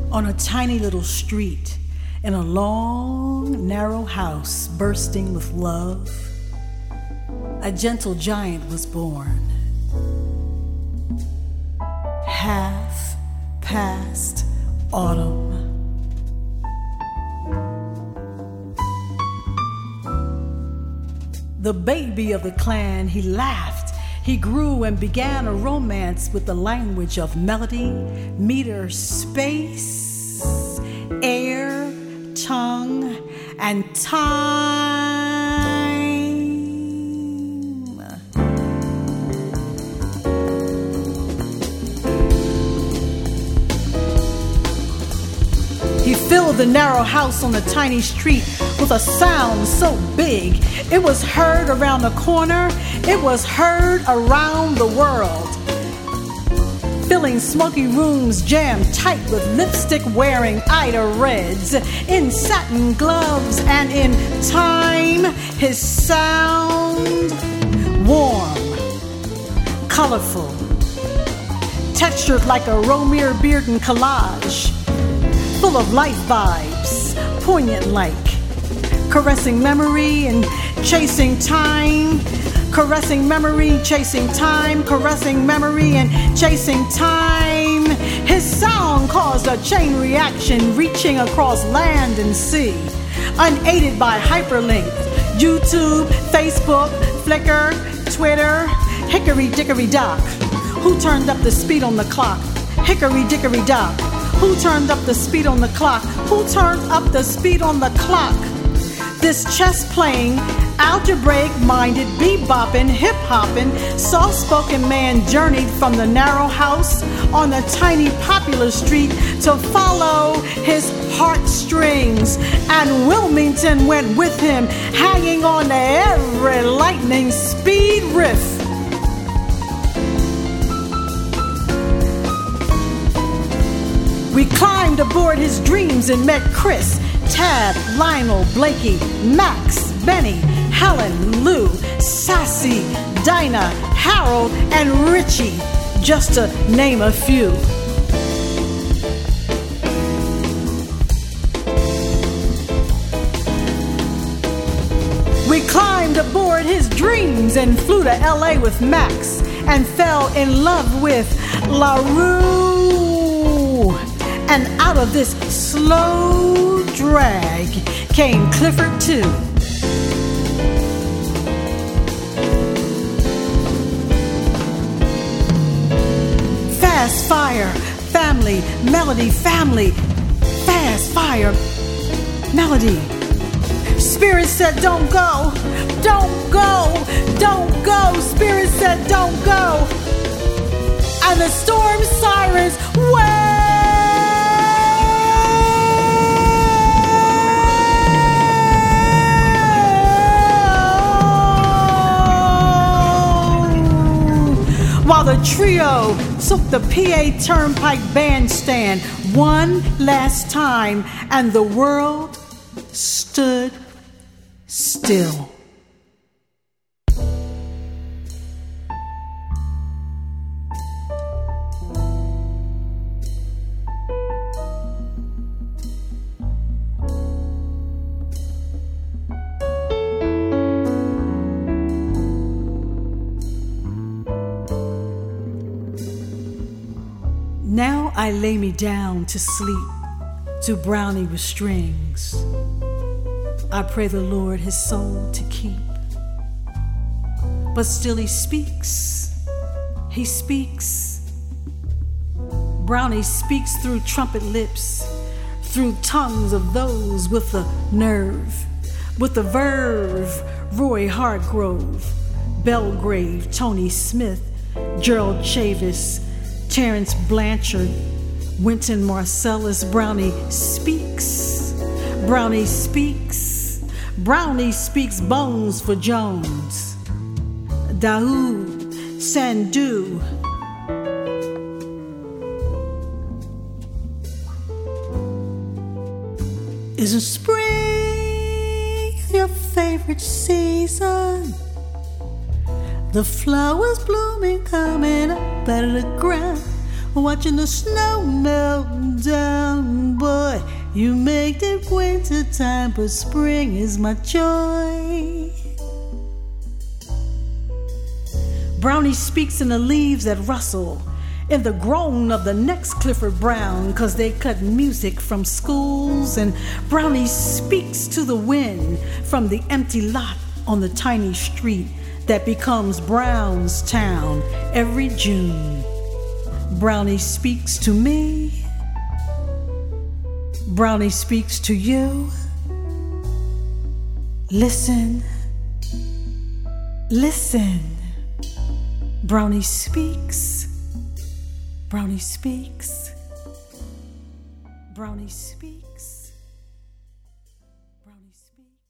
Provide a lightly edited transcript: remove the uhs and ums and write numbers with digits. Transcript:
On a tiny little street, in a long, narrow house bursting with love, a gentle giant was born. Half past autumn. The baby of the clan, he laughed. He grew and began a romance with the language of melody, meter, space, air, tongue, and time. He filled the narrow house on the tiny street with a sound so big it was heard around the corner, it was heard around the world. Filling smoky rooms jammed tight with lipstick-wearing Ida Reds, in satin gloves and in time, his sound warm, colorful, textured like a Romare Bearden collage, full of life vibes, poignant like, caressing memory and chasing time, caressing memory, chasing time, caressing memory and chasing time. His sound caused a chain reaction reaching across land and sea, unaided by hyperlink, YouTube, Facebook, Flickr, Twitter, hickory dickory dock. Who turned up the speed on the clock? Hickory dickory dock. Who turned up the speed on the clock? Who turned up the speed on the clock? This chess-playing, algebraic-minded, bebopping, hip-hopping, soft-spoken man journeyed from the narrow house on the tiny popular street to follow his heartstrings, and Wilmington went with him, hanging on to every lightning speed riff. We climbed aboard his dreams and met Chris, Tab, Lionel, Blakey, Max, Benny, Helen, Lou, Sassy, Dinah, Harold, and Richie, just to name a few. We climbed aboard his dreams and flew to LA with Max and fell in love with LaRue. And out of this slow drag came Clifford too. Fast fire, family, melody, family. Fast fire, melody. Spirit said don't go, don't go, don't go. Spirit said don't go. And the storm sirens wail. While the trio took the PA Turnpike bandstand one last time, and the world stood still. Now I lay me down to sleep to Brownie with strings. I pray the Lord his soul to keep. But still he speaks. He speaks. Brownie speaks through trumpet lips, through tongues of those with the nerve, with the verve. Roy Hargrove, Belgrave, Tony Smith, Gerald Chavis, Terrence Blanchard, Wynton Marsalis. Brownie speaks. Brownie speaks. Brownie speaks bones for Jones. Daoud, Sandu. Isn't spring your favorite season? The flowers blooming, coming up out of the ground. watching the snow melt down. Boy, you make the winter time, but spring is my joy. Brownie speaks in the leaves that rustle, in the groan of the next Clifford Brown, 'cause they cut music from schools. And Brownie speaks to the wind from the empty lot on the tiny street that becomes Brown's town every June. Brownie speaks to me. Brownie speaks to you. Listen, listen. Brownie speaks. Brownie speaks. Brownie speaks. Brownie speaks.